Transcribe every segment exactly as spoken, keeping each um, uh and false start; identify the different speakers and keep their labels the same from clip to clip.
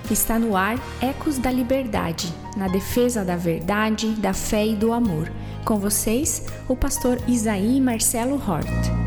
Speaker 1: Está no ar Ecos da Liberdade, na defesa da verdade, da fé e do amor. Com vocês, o pastor Isaí Marcelo Hort.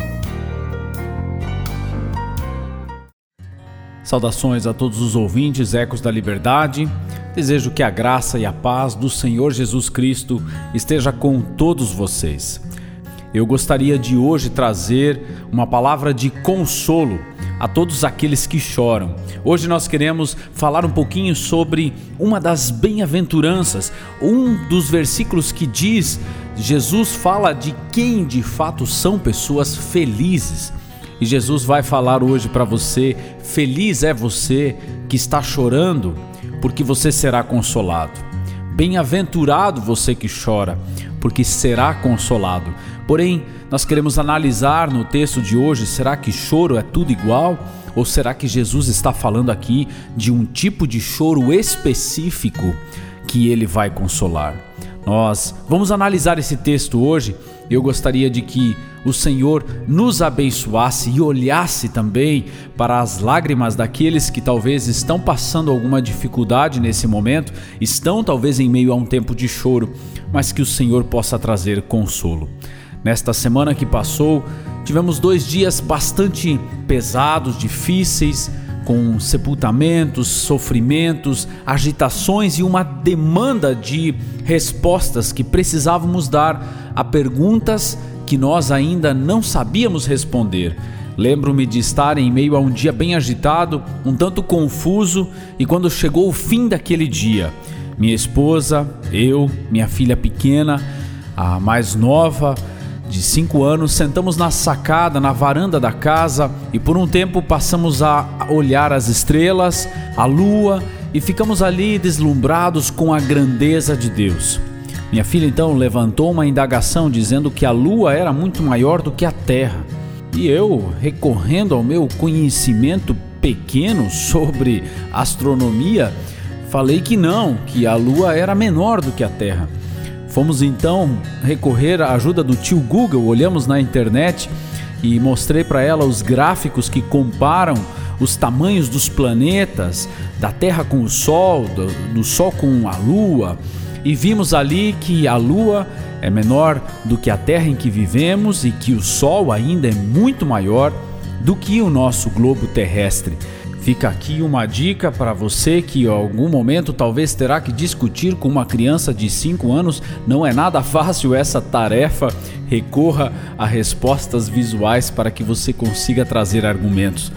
Speaker 2: Saudações a todos os ouvintes Ecos da Liberdade. Desejo que a graça e a paz do Senhor Jesus Cristo esteja com todos vocês. Eu gostaria de hoje trazer uma palavra de consolo a todos aqueles que choram. Hoje nós queremos falar um pouquinho sobre uma das bem-aventuranças, um dos versículos que diz, Jesus fala de quem de fato são pessoas felizes. E Jesus vai falar hoje para você, feliz é você que está chorando, porque você será consolado. Bem-aventurado você que chora, porque será consolado. Porém, nós queremos analisar no texto de hoje, será que choro é tudo igual? Ou será que Jesus está falando aqui de um tipo de choro específico que ele vai consolar? Nós vamos analisar esse texto hoje. Eu gostaria de que o Senhor nos abençoasse e olhasse também para as lágrimas daqueles que talvez estão passando alguma dificuldade nesse momento, estão talvez em meio a um tempo de choro, mas que o Senhor possa trazer consolo. Nesta semana que passou, tivemos dois dias bastante pesados, difíceis, com sepultamentos, sofrimentos, agitações e uma demanda de respostas que precisávamos dar a perguntas que nós ainda não sabíamos responder. Lembro-me de estar em meio a um dia bem agitado, um tanto confuso, e quando chegou o fim daquele dia, minha esposa, eu, minha filha pequena, a mais nova, de cinco anos, sentamos na sacada, na varanda da casa e por um tempo passamos a olhar as estrelas, a lua e ficamos ali deslumbrados com a grandeza de Deus. Minha filha então levantou uma indagação dizendo que a lua era muito maior do que a terra. E eu, recorrendo ao meu conhecimento pequeno sobre astronomia, falei que não, que a lua era menor do que a terra. Fomos então recorrer à ajuda do tio Google, olhamos na internet e mostrei para ela os gráficos que comparam os tamanhos dos planetas, da Terra com o Sol, do, do Sol com a Lua, e vimos ali que a Lua é menor do que a Terra em que vivemos e que o Sol ainda é muito maior do que o nosso globo terrestre. Fica aqui uma dica para você que em algum momento talvez terá que discutir com uma criança de cinco anos. Não é nada fácil essa tarefa. Recorra a respostas visuais para que você consiga trazer argumentos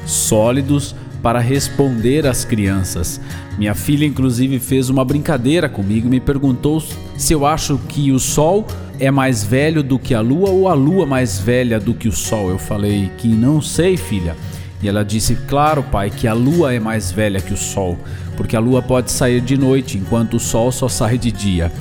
Speaker 2: sólidos para responder às crianças. Minha filha inclusive fez uma brincadeira comigo e me perguntou se eu acho que o Sol é mais velho do que a Lua ou a Lua mais velha do que o Sol. Eu falei que não sei, filha. E ela disse, claro pai, que a lua é mais velha que o sol, porque a lua pode sair de noite, enquanto o sol só sai de dia.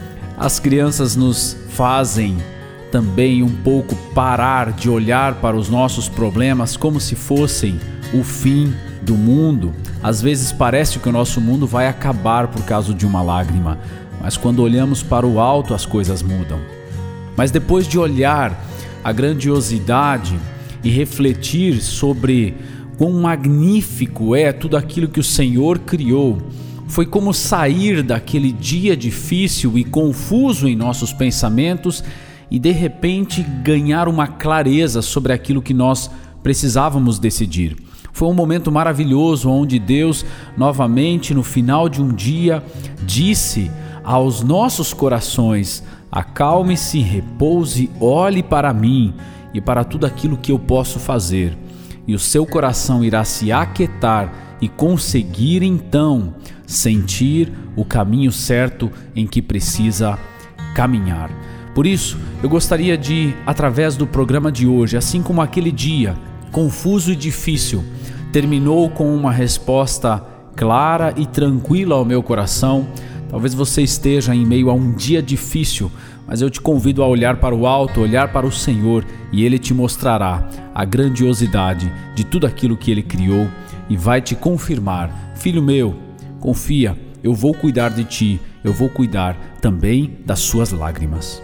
Speaker 2: As crianças nos fazem também um pouco parar de olhar para os nossos problemas como se fossem o fim do mundo. Às vezes parece que o nosso mundo vai acabar por causa de uma lágrima, mas quando olhamos para o alto as coisas mudam. Mas depois de olhar a grandiosidade e refletir sobre quão magnífico é tudo aquilo que o Senhor criou, foi como sair daquele dia difícil e confuso em nossos pensamentos e de repente ganhar uma clareza sobre aquilo que nós precisávamos decidir. Foi um momento maravilhoso onde Deus, novamente no final de um dia, disse aos nossos corações: acalme-se, repouse, olhe para mim e para tudo aquilo que eu posso fazer, e o seu coração irá se aquietar e conseguir então sentir o caminho certo em que precisa caminhar. Por isso, eu gostaria de, através do programa de hoje, assim como aquele dia confuso e difícil terminou com uma resposta clara e tranquila ao meu coração, talvez você esteja em meio a um dia difícil, mas eu te convido a olhar para o alto, olhar para o Senhor, e Ele te mostrará a grandiosidade de tudo aquilo que Ele criou e vai te confirmar: filho meu, confia, eu vou cuidar de ti, eu vou cuidar também das suas lágrimas.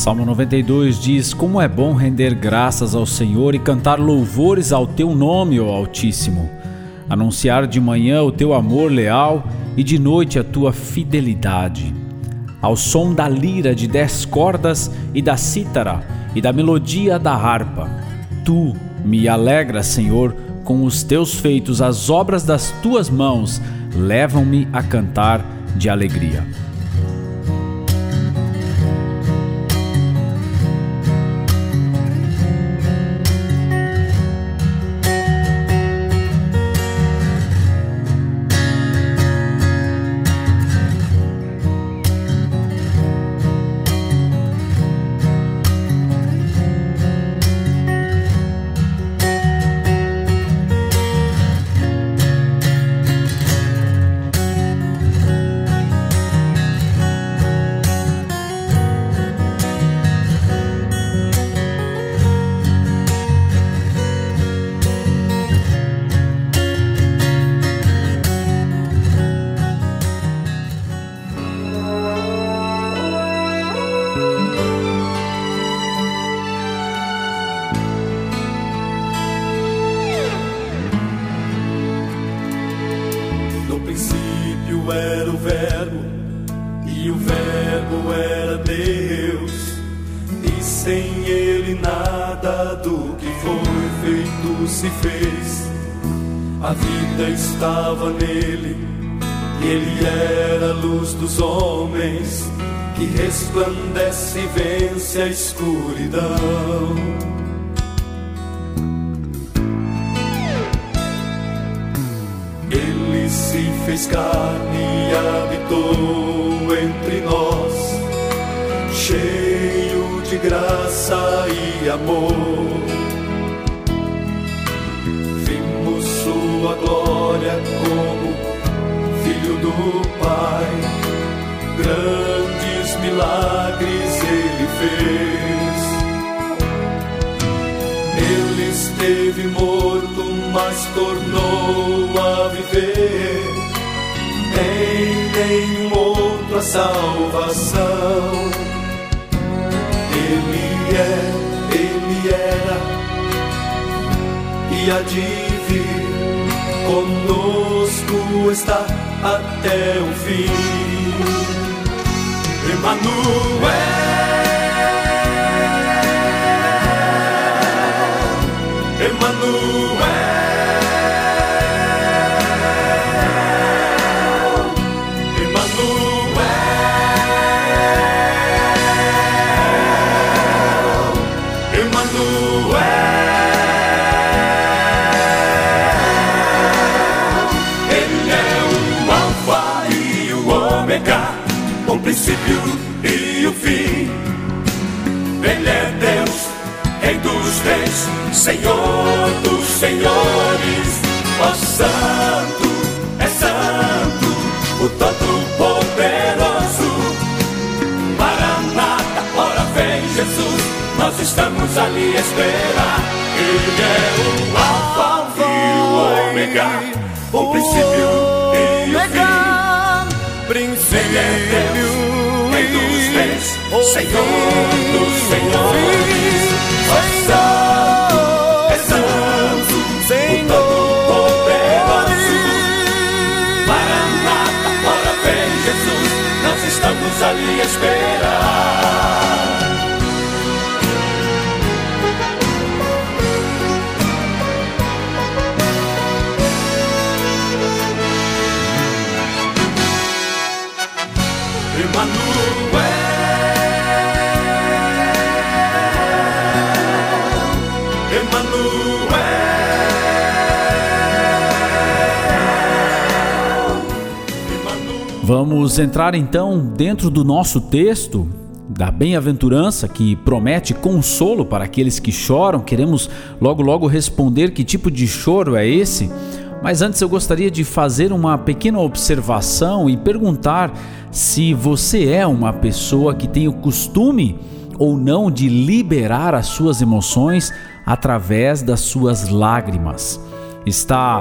Speaker 2: Salmo noventa e dois diz: como é bom render graças ao Senhor e cantar louvores ao teu nome, ó Altíssimo. Anunciar de manhã o teu amor leal e de noite a tua fidelidade. Ao som da lira de dez cordas e da cítara e da melodia da harpa. Tu me alegras, Senhor, com os teus feitos, as obras das tuas mãos levam-me a cantar de alegria.
Speaker 3: Era o Verbo, e o Verbo era Deus, e sem Ele nada do que foi feito se fez. A vida estava nele, e Ele era a luz dos homens, que resplandece e vence a escuridão. Ele se fez carne e habitou entre nós, cheio de graça e amor. Vimos sua glória como Filho do Pai, grandes milagres ele fez. Ele esteve morto, mas tornou a viver. Em nenhum outro a salvação. Ele é, Ele era e há de vir. Conosco está até o fim. Emmanuel, Emmanuel, o princípio e o fim. Ele é Deus, Rei dos reis, Senhor dos senhores. Ó Santo, é Santo, o Todo-Poderoso. Maranata, ora vem Jesus, nós estamos ali a esperar. Ele é o Alfa e o Ômega, o princípio e o fim. Ele é Deus, Rei dos reis, Senhor dos senhores. Ó Santo, é Santo, o Todo-Poderoso. Maranata, ora vem Jesus, nós estamos ali a esperar. Emmanuel, Emmanuel, Emmanuel.
Speaker 2: Vamos entrar então dentro do nosso texto da bem-aventurança que promete consolo para aqueles que choram. Queremos logo logo responder que tipo de choro é esse. Mas antes eu gostaria de fazer uma pequena observação e perguntar se você é uma pessoa que tem o costume ou não de liberar as suas emoções através das suas lágrimas. Está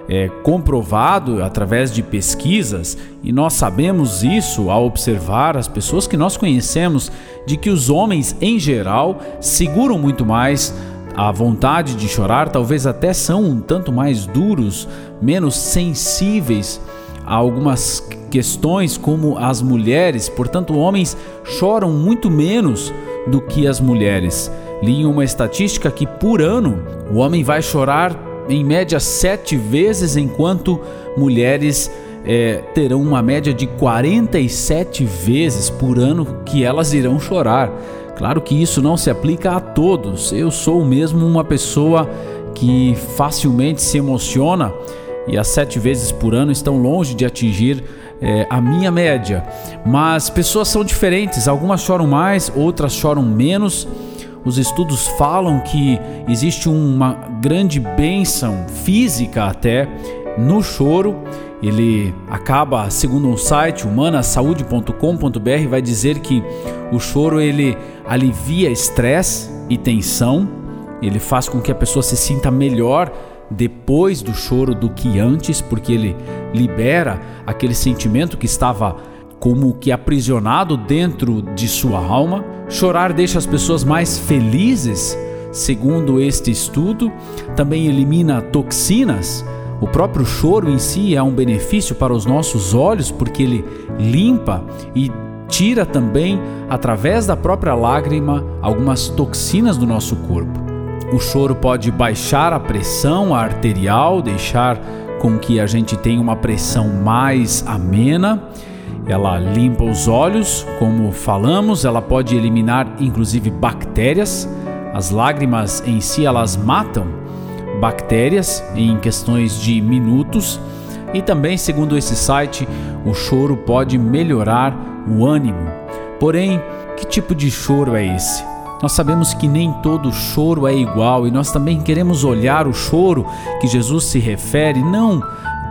Speaker 2: é, comprovado através de pesquisas, e nós sabemos isso ao observar as pessoas que nós conhecemos, de que os homens em geral seguram muito mais a vontade de chorar, talvez até são um tanto mais duros, menos sensíveis a algumas questões como as mulheres. Portanto, homens choram muito menos do que as mulheres. Li em uma estatística que por ano o homem vai chorar em média sete vezes, enquanto mulheres é, terão uma média de quarenta e sete vezes por ano que elas irão chorar. Claro que isso não se aplica a todos. Eu sou mesmo uma pessoa que facilmente se emociona, e as sete vezes por ano estão longe de atingir é, a minha média. Mas pessoas são diferentes, algumas choram mais, outras choram menos. Os estudos falam que existe uma grande bênção física até no choro. Ele acaba, segundo um site, humana saúde ponto com ponto b r, vai dizer que o choro ele alivia estresse e tensão. Ele faz com que a pessoa se sinta melhor depois do choro do que antes, porque ele libera aquele sentimento que estava como que aprisionado dentro de sua alma. Chorar deixa as pessoas mais felizes, segundo este estudo. Também elimina toxinas. O próprio choro em si é um benefício para os nossos olhos, porque ele limpa e tira também, através da própria lágrima, algumas toxinas do nosso corpo. O choro pode baixar a pressão arterial, deixar com que a gente tenha uma pressão mais amena. Ela limpa os olhos, como falamos, ela pode eliminar inclusive bactérias. As lágrimas em si, elas matam bactérias em questões de minutos. E também, segundo esse site, o choro pode melhorar o ânimo. Porém, que tipo de choro é esse? Nós sabemos que nem todo choro é igual, e nós também queremos olhar o choro que Jesus se refere, não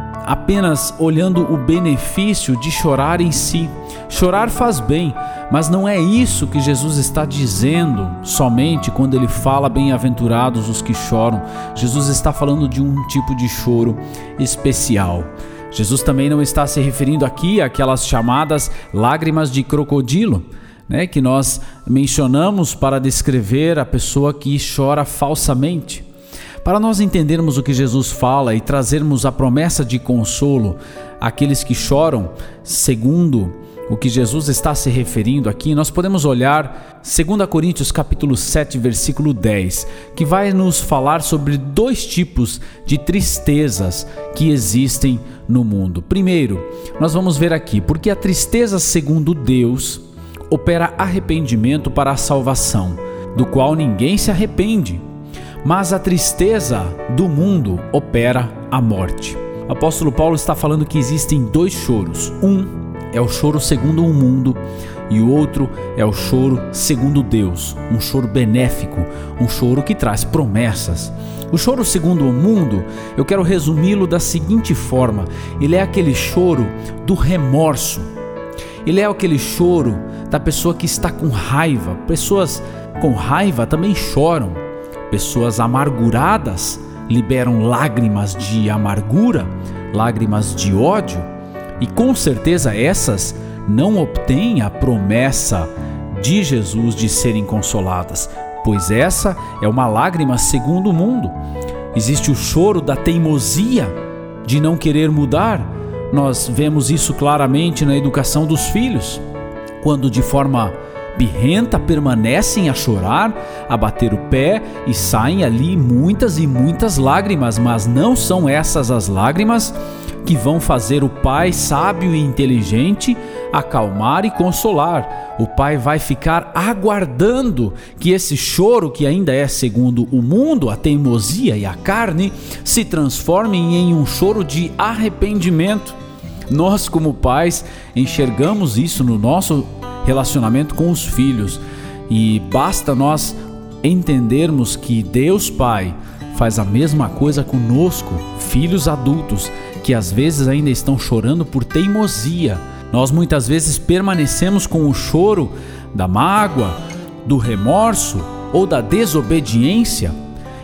Speaker 2: apenas olhando o benefício de chorar em si. Chorar faz bem, mas não é isso que Jesus está dizendo somente quando ele fala bem-aventurados os que choram. Jesus está falando de um tipo de choro especial. Jesus também não está se referindo aqui àquelas chamadas lágrimas de crocodilo, né, que nós mencionamos para descrever a pessoa que chora falsamente. Para nós entendermos o que Jesus fala e trazermos a promessa de consolo àqueles que choram, segundo o que Jesus está se referindo aqui, nós podemos olhar dois Coríntios capítulo sete, versículo dez, que vai nos falar sobre dois tipos de tristezas que existem no mundo. Primeiro, nós vamos ver aqui, porque a tristeza segundo Deus opera arrependimento para a salvação, do qual ninguém se arrepende. Mas a tristeza do mundo opera a morte. O apóstolo Paulo está falando que existem dois choros. Um é o choro segundo o mundo e o outro é o choro segundo Deus. Um choro benéfico, um choro que traz promessas. O choro segundo o mundo, eu quero resumi-lo da seguinte forma: ele é aquele choro do remorso. Ele é aquele choro da pessoa que está com raiva. Pessoas com raiva também choram. Pessoas amarguradas liberam lágrimas de amargura, lágrimas de ódio, e com certeza essas não obtêm a promessa de Jesus de serem consoladas, pois essa é uma lágrima segundo o mundo. Existe o choro da teimosia, de não querer mudar. Nós vemos isso claramente na educação dos filhos, quando de forma birrenta permanecem a chorar, a bater o pé, e saem ali muitas e muitas lágrimas, mas não são essas as lágrimas que vão fazer o pai sábio e inteligente acalmar e consolar. O pai vai ficar aguardando que esse choro, que ainda é segundo o mundo, a teimosia e a carne, se transformem em um choro de arrependimento. Nós, como pais, enxergamos isso no nosso relacionamento com os filhos, e basta nós entendermos que Deus Pai faz a mesma coisa conosco, filhos adultos, que às vezes ainda estão chorando por teimosia. Nós muitas vezes permanecemos com o choro da mágoa, do remorso ou da desobediência,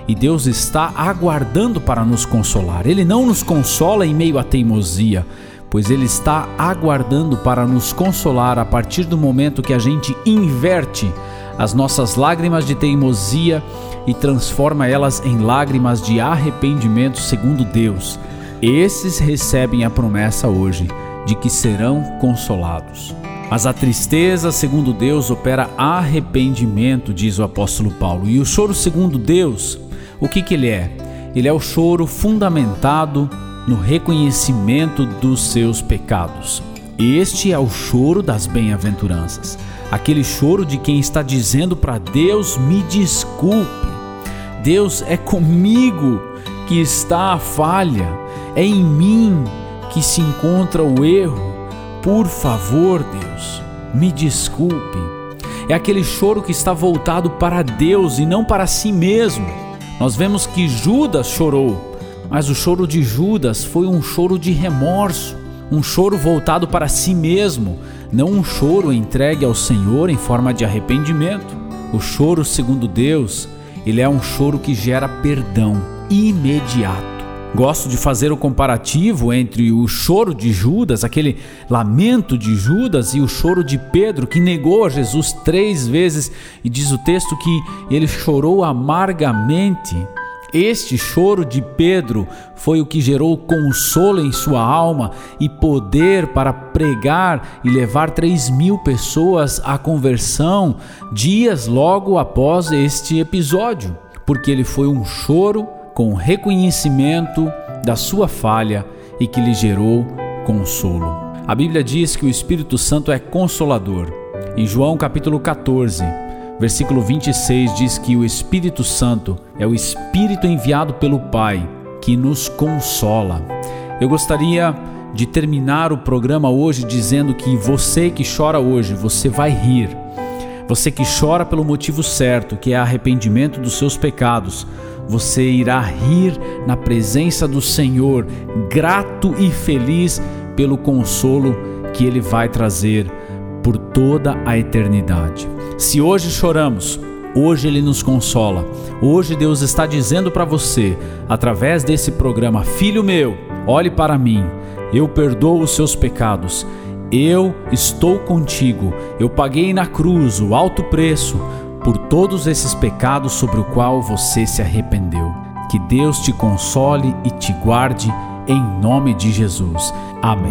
Speaker 2: e Deus está aguardando para nos consolar. Ele não nos consola em meio à teimosia, pois Ele está aguardando para nos consolar a partir do momento que a gente inverte as nossas lágrimas de teimosia e transforma elas em lágrimas de arrependimento segundo Deus. Esses recebem a promessa hoje de que serão consolados. Mas a tristeza, segundo Deus, opera arrependimento, diz o apóstolo Paulo. E o choro, segundo Deus, o que que ele é? Ele é o choro fundamentado no reconhecimento dos seus pecados. Este é o choro das bem-aventuranças. Aquele choro de quem está dizendo para Deus: me desculpe. Deus, é comigo que está a falha. É em mim que se encontra o erro. Por favor, Deus, me desculpe. É aquele choro que está voltado para Deus e não para si mesmo. Nós vemos que Judas chorou, mas o choro de Judas foi um choro de remorso, um choro voltado para si mesmo, não um choro entregue ao Senhor em forma de arrependimento. O choro, segundo Deus, ele é um choro que gera perdão imediato. Gosto de fazer o comparativo entre o choro de Judas, aquele lamento de Judas, e o choro de Pedro, que negou a Jesus três vezes, e diz o texto que ele chorou amargamente. Este choro de Pedro foi o que gerou consolo em sua alma e poder para pregar e levar três mil pessoas à conversão dias logo após este episódio, porque ele foi um choro com reconhecimento da sua falha e que lhe gerou consolo. A Bíblia diz que o Espírito Santo é consolador. Em João capítulo catorze, versículo vinte e seis, diz que o Espírito Santo é o Espírito enviado pelo Pai que nos consola. Eu gostaria de terminar o programa hoje dizendo que você que chora hoje, você vai rir. Você que chora pelo motivo certo, que é arrependimento dos seus pecados, você irá rir na presença do Senhor, grato e feliz pelo consolo que Ele vai trazer por toda a eternidade. Se hoje choramos, hoje Ele nos consola. Hoje Deus está dizendo para você, através desse programa: filho meu, olhe para mim, eu perdoo os seus pecados, eu estou contigo, eu paguei na cruz o alto preço por todos esses pecados sobre o qual você se arrependeu. Que Deus te console e te guarde em nome de Jesus. Amém.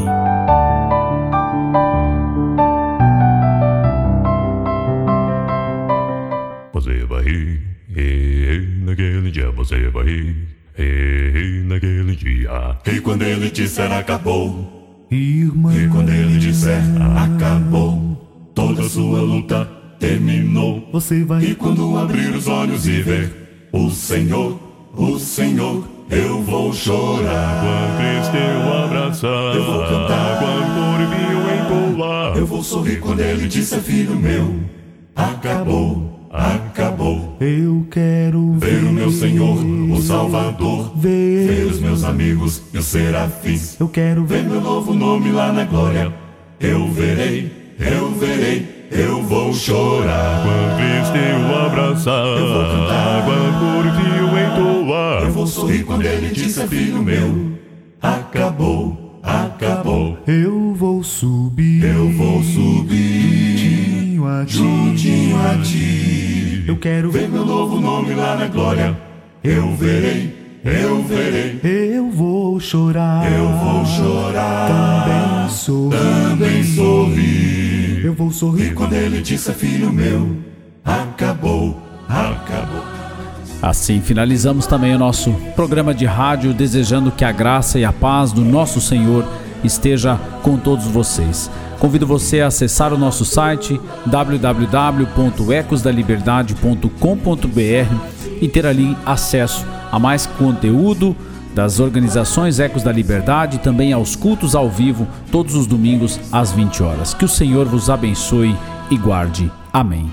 Speaker 3: Você vai rir, e naquele dia você vai rir, e naquele dia. E quando ele disser acabou,
Speaker 4: Irmão,
Speaker 3: e quando ele disser acabou, toda sua luta terminou.
Speaker 4: você vai
Speaker 3: E quando abrir os olhos e ver o Senhor, o Senhor, eu vou chorar.
Speaker 4: Quando Cristo eu abraçar,
Speaker 3: Eu vou cantar.
Speaker 4: quando por mim eu entolar,
Speaker 3: Eu vou sorrir quando ele disser: filho meu, acabou, acabou.
Speaker 4: eu quero
Speaker 3: Ver o meu Senhor, o Salvador,
Speaker 4: ver,
Speaker 3: ver os meus amigos e os serafins,
Speaker 4: eu quero
Speaker 3: ver
Speaker 4: ver
Speaker 3: meu novo nome lá na glória. Eu verei, eu verei, eu vou chorar.
Speaker 4: quando Cristo eu abraçar,
Speaker 3: Eu vou cantar.
Speaker 4: quando por fim eu entolar,
Speaker 3: Eu vou sorrir quando ele disser: filho meu, acabou, acabou.
Speaker 4: eu vou subir,
Speaker 3: Eu vou subir
Speaker 4: juntinho a ti,
Speaker 3: juntinho a ti.
Speaker 4: eu quero
Speaker 3: Ver
Speaker 4: ver,
Speaker 3: meu novo nome lá na glória. Eu verei, eu verei,
Speaker 4: eu vou chorar,
Speaker 3: eu vou chorar.
Speaker 4: também sorrir,
Speaker 3: Também sorrir.
Speaker 4: eu vou
Speaker 3: E
Speaker 4: sorrir
Speaker 3: quando ele disser: filho meu, acabou, acabou.
Speaker 2: Assim finalizamos também o nosso programa de rádio, desejando que a graça e a paz do nosso Senhor esteja com todos vocês. Convido você a acessar o nosso site w w w ponto ecos da liberdade ponto com ponto b r e ter ali acesso a mais conteúdo das organizações Ecos da Liberdade e também aos cultos ao vivo todos os domingos às vinte horas. Que o Senhor vos abençoe e guarde. Amém.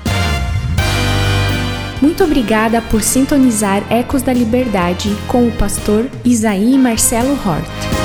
Speaker 1: Muito obrigada por sintonizar Ecos da Liberdade com o pastor Isaí Marcelo Hort.